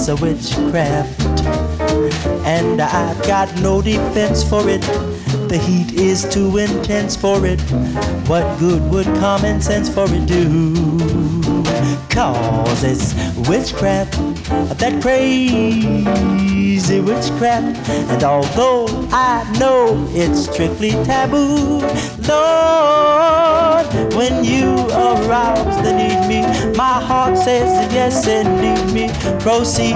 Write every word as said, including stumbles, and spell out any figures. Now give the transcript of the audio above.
it's a witchcraft, and I've got no defense for it. The heat is too intense for it. What good would common sense for it do? Cause it's witchcraft, that crazy witchcraft. And although I know it's strictly taboo, Lord, when you arouse the need me, my heart says yes, indeed me. Proceed.